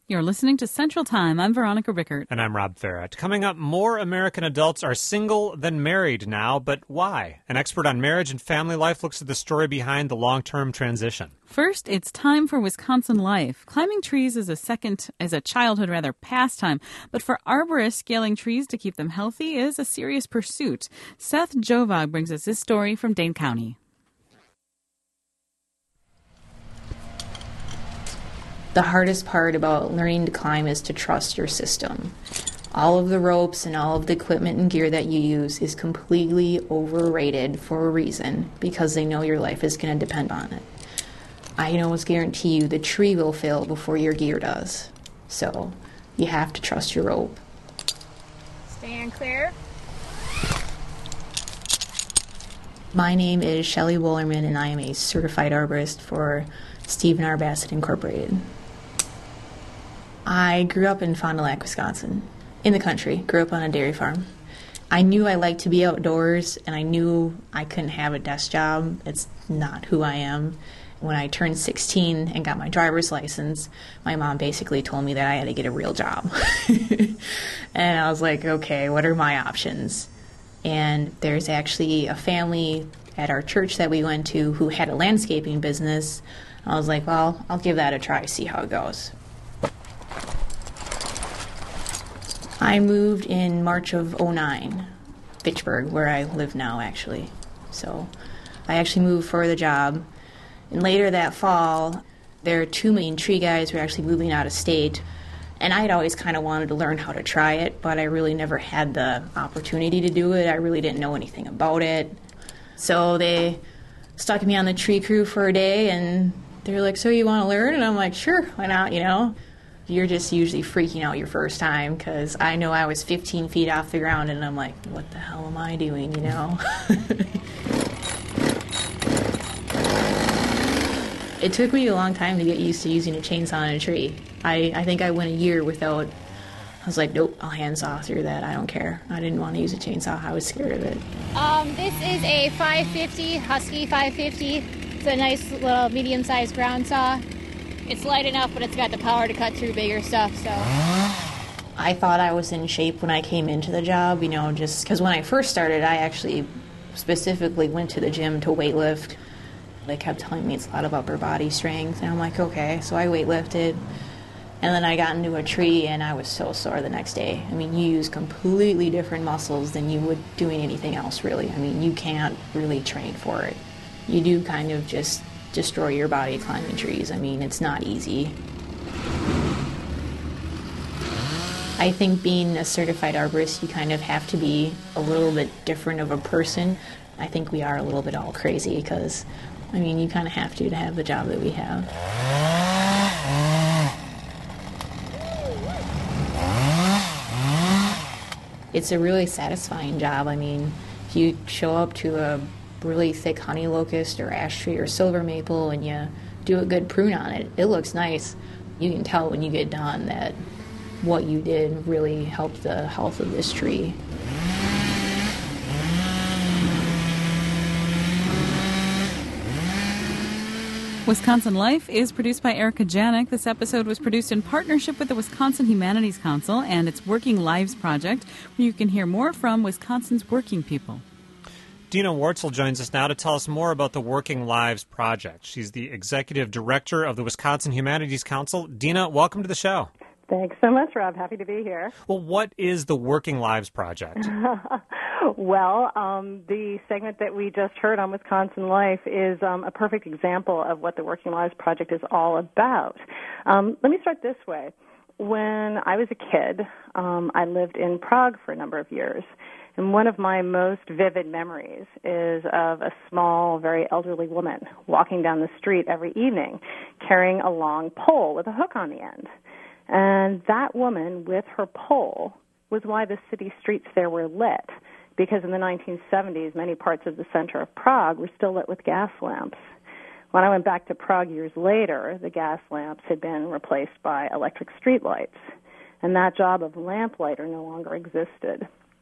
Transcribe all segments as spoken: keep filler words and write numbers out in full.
You're listening to Central Time. I'm Veronica Rickert. And I'm Rob Farrett. Coming up, more American adults are single than married now, but why? An expert on marriage and family life looks at the story behind the long-term transition. First, it's time for Wisconsin life. Climbing trees is a second, as a childhood rather, pastime. But for arborists, scaling trees to keep them healthy is a serious pursuit. Seth Jovog brings us this story from Dane County. The hardest part about learning to climb is to trust your system. All of the ropes and all of the equipment and gear that you use is completely overrated for a reason, because they know your life is going to depend on it. I can almost guarantee you the tree will fail before your gear does. So you have to trust your rope. Stand clear. My name is Shelley Wollerman, and I am a certified arborist for Stephen R. Bassett Incorporated. I grew up in Fond du Lac, Wisconsin, in the country. Grew up on a dairy farm. I knew I liked to be outdoors, and I knew I couldn't have a desk job. It's not who I am. When I turned sixteen and got my driver's license, my mom basically told me that I had to get a real job. And I was like, okay, what are my options? And there's actually a family at our church that we went to who had a landscaping business. I was like, well, I'll give that a try, see how it goes. I moved in March of oh nine, Fitchburg, where I live now, actually. So I actually moved for the job. And later that fall, there are two main tree guys who were actually moving out of state. And I had always kind of wanted to learn how to try it, but I really never had the opportunity to do it. I really didn't know anything about it. So they stuck me on the tree crew for a day, and they were like, so you want to learn? And I'm like, sure, why not, you know? You're just usually freaking out your first time, because I know I was fifteen feet off the ground, and I'm like, what the hell am I doing, you know? It took me a long time to get used to using a chainsaw on a tree. I, I think I went a year without, I was like, nope, I'll handsaw through that, I don't care. I didn't want to use a chainsaw, I was scared of it. Um, this is a five fifty, Husky five fifty. It's a nice little medium-sized ground saw. It's light enough, but it's got the power to cut through bigger stuff, so. I thought I was in shape when I came into the job, you know, just because when I first started, I actually specifically went to the gym to weightlift. They kept telling me it's a lot of upper body strength, and I'm like, okay, so I weightlifted. And then I got into a tree, and I was so sore the next day. I mean, you use completely different muscles than you would doing anything else, really. I mean, you can't really train for it. You do kind of just destroy your body climbing trees. I mean, it's not easy. I think being a certified arborist, you kind of have to be a little bit different of a person. I think we are a little bit all crazy because, I mean, you kind of have to to have the job that we have. It's a really satisfying job. I mean, if you show up to a really thick honey locust or ash tree or silver maple and you do a good prune on it, it looks nice. You can tell when you get done that what you did really helped the health of this tree. Wisconsin Life is produced by Erica Janik. This episode was produced in partnership with the Wisconsin Humanities Council and its Working Lives Project, where you can hear more from Wisconsin's working people. Dina Wartzel joins us now to tell us more about the Working Lives Project. She's the executive director of the Wisconsin Humanities Council. Dina, welcome to the show. Thanks so much, Rob. Happy to be here. Well, what is the Working Lives Project? Well, um, the segment that we just heard on Wisconsin Life is um, a perfect example of what the Working Lives Project is all about. Um, let me start this way. When I was a kid, um, I lived in Prague for a number of years. And one of my most vivid memories is of a small, very elderly woman walking down the street every evening carrying a long pole with a hook on the end. And that woman with her pole was why the city streets there were lit, because in the nineteen seventies, many parts of the center of Prague were still lit with gas lamps. When I went back to Prague years later, the gas lamps had been replaced by electric streetlights, and that job of lamplighter no longer existed.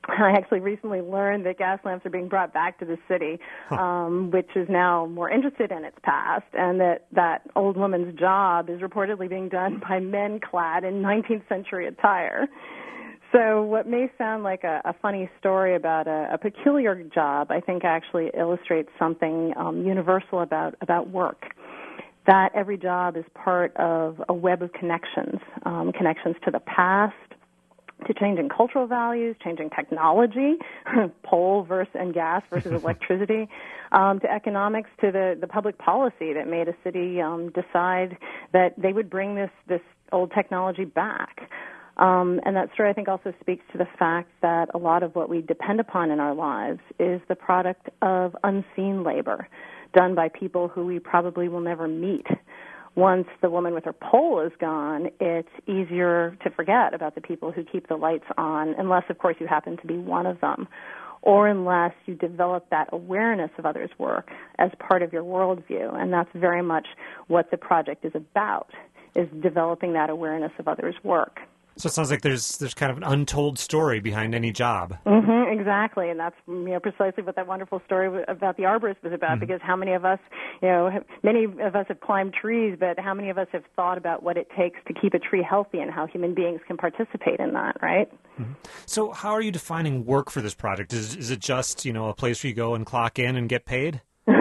I actually recently learned that gas lamps are being brought back to the city, um, which is now more interested in its past, and that that old woman's job is reportedly being done by men clad in nineteenth century attire. So what may sound like a, a funny story about a, a peculiar job, I think actually illustrates something um, universal about, about work. That every job is part of a web of connections, um, connections to the past, to changing cultural values, changing technology, coal versus and gas versus electricity, um, to economics, to the, the public policy that made a city um, decide that they would bring this, this old technology back. Um, and that story, I think, also speaks to the fact that a lot of what we depend upon in our lives is the product of unseen labor done by people who we probably will never meet. Once the woman with her pole is gone, it's easier to forget about the people who keep the lights on, unless, of course, you happen to be one of them, or unless you develop that awareness of others' work as part of your worldview. And that's very much what the project is about, is developing that awareness of others' work. So it sounds like there's there's kind of an untold story behind any job. Mm-hmm, exactly, and that's you know precisely what that wonderful story about the arborist was about. Mm-hmm. Because how many of us, you know, have, many of us have climbed trees, but how many of us have thought about what it takes to keep a tree healthy and how human beings can participate in that, right? Mm-hmm. So how are you defining work for this project? Is is it just you know a place where you go and clock in and get paid?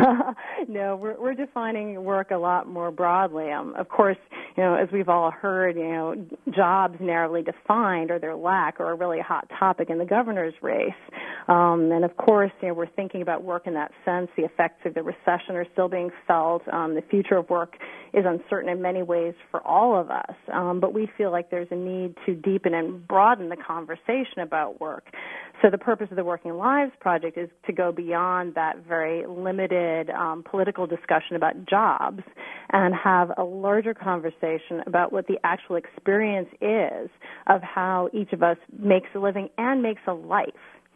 No, we're, we're defining work a lot more broadly. Um, of course, you know, as we've all heard, you know, jobs narrowly defined or their lack are a really hot topic in the governor's race. Um, and of course, you know, we're thinking about work in that sense. The effects of the recession are still being felt. Um, the future of work is uncertain in many ways for all of us. Um, but we feel like there's a need to deepen and broaden the conversation about work. So the purpose of the Working Lives Project is to go beyond that very limited um, political discussion about jobs and have a larger conversation about what the actual experience is of how each of us makes a living and makes a life,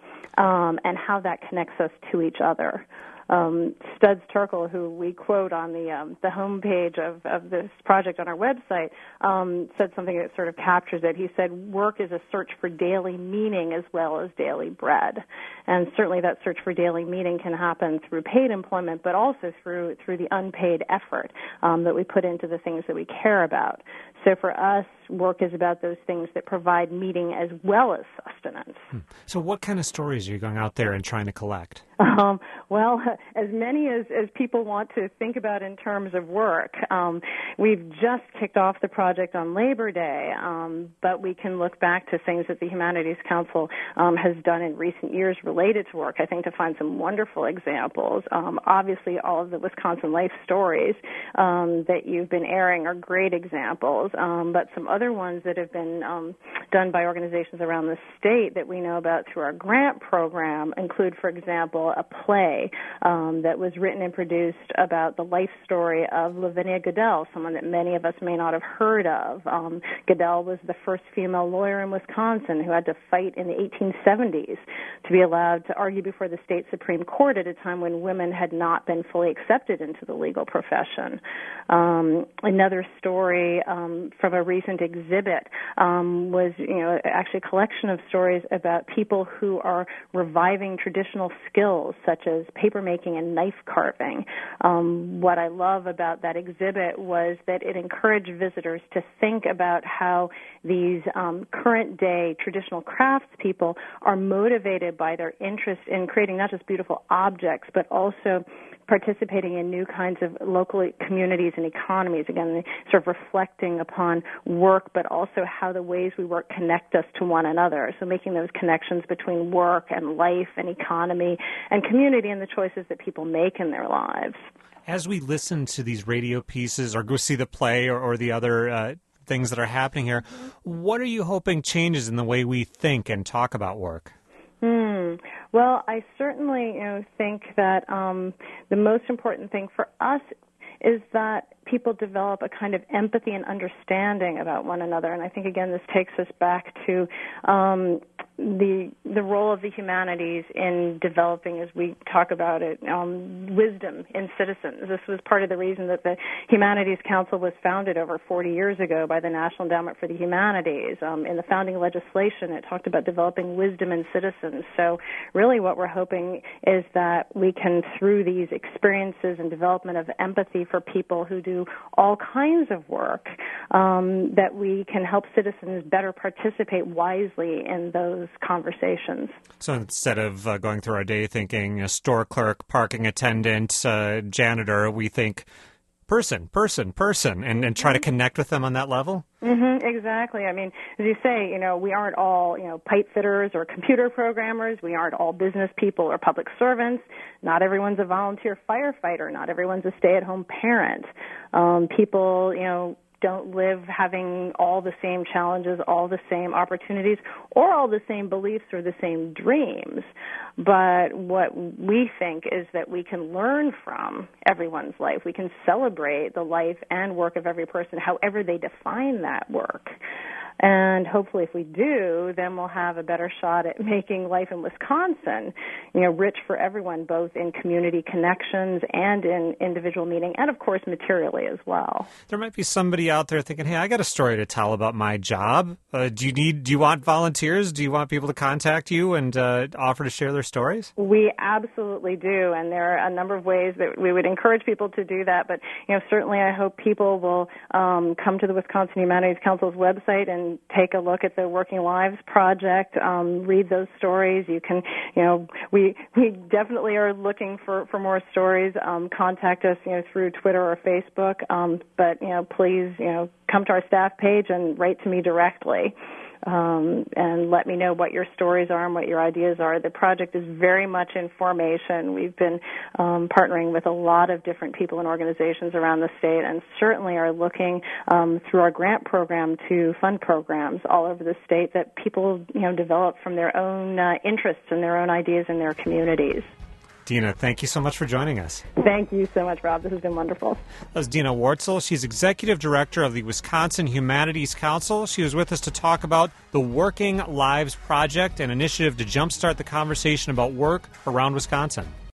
um, and how that connects us to each other. Um, Studs Terkel, who we quote on the um, the homepage of, of this project on our website, um, said something that sort of captures it. He said, work is a search for daily meaning as well as daily bread. And certainly that search for daily meaning can happen through paid employment, but also through through the unpaid effort um, that we put into the things that we care about. So for us, work is about those things that provide meaning as well as sustenance. So what kind of stories are you going out there and trying to collect? Um, well, as many as, as people want to think about in terms of work. Um, we've just kicked off the project on Labor Day, um, but we can look back to things that the Humanities Council um, has done in recent years related to work, I think, to find some wonderful examples. Um, obviously, all of the Wisconsin Life stories um, that you've been airing are great examples, um, but some other ones that have been um, done by organizations around the state that we know about through our grant program include, for example, a play um, that was written and produced about the life story of Lavinia Goodell, someone that many of us may not have heard of. Um, Goodell was the first female lawyer in Wisconsin who had to fight in the eighteen seventies to be allowed to argue before the state Supreme Court at a time when women had not been fully accepted into the legal profession. Um, another story um, from a recent exhibit um, was, you know, actually a collection of stories about people who are reviving traditional skills such as papermaking and knife carving. Um, what I love about that exhibit was that it encouraged visitors to think about how these um, current-day traditional craftspeople are motivated by their interest in creating not just beautiful objects, but also participating in new kinds of local communities and economies, again, sort of reflecting upon work, but also how the ways we work connect us to one another. So making those connections between work and life and economy and community and the choices that people make in their lives. As we listen to these radio pieces or go see the play or, or the other uh, things that are happening here, what are you hoping changes in the way we think and talk about work? Hmm. Well, I certainly you know, think that um, the most important thing for us is that people develop a kind of empathy and understanding about one another. And I think, again, this takes us back to um, the the role of the humanities in developing, as we talk about it, um, wisdom in citizens. This was part of the reason that the Humanities Council was founded over forty years ago by the National Endowment for the Humanities. Um, in the founding legislation, it talked about developing wisdom in citizens. So really what we're hoping is that we can, through these experiences and development of empathy for people who do all kinds of work, um, that we can help citizens better participate wisely in those conversations. So instead of uh, going through our day thinking a store clerk, parking attendant, uh, janitor, we think person, person, person, and, and try to connect with them on that level? Mm-hmm, exactly. I mean, as you say, you know, we aren't all, you know, pipe fitters or computer programmers. We aren't all business people or public servants. Not everyone's a volunteer firefighter. Not everyone's a stay-at-home parent. Um, people, you know, don't live having all the same challenges, all the same opportunities, or all the same beliefs or the same dreams. But what we think is that we can learn from everyone's life. We can celebrate the life and work of every person, however they define that work. And hopefully if we do, then we'll have a better shot at making life in Wisconsin, you know, rich for everyone, both in community connections and in individual meaning, and of course materially as well. There might be somebody out there thinking, hey, I got a story to tell about my job. Uh, do you need, do you want volunteers? Do you want people to contact you and uh, offer to share their stories? We absolutely do, and there are a number of ways that we would encourage people to do that. But, you know, certainly I hope people will um, come to the Wisconsin Humanities Council's website and take a look at the Working Lives Project, um, read those stories. You can, you know, we we definitely are looking for, for more stories. Um, contact us, you know, through Twitter or Facebook. Um, but, you know, please, you know, come to our staff page and write to me directly. Um, and let me know what your stories are and what your ideas are. The project is very much in formation. We've been um, partnering with a lot of different people and organizations around the state, and certainly are looking um, through our grant program to fund programs all over the state that people, you know, develop from their own uh, interests and their own ideas in their communities. Dina, thank you so much for joining us. Thank you so much, Rob. This has been wonderful. That was Dina Wartzel. She's Executive Director of the Wisconsin Humanities Council. She was with us to talk about the Working Lives Project, an initiative to jumpstart the conversation about work around Wisconsin.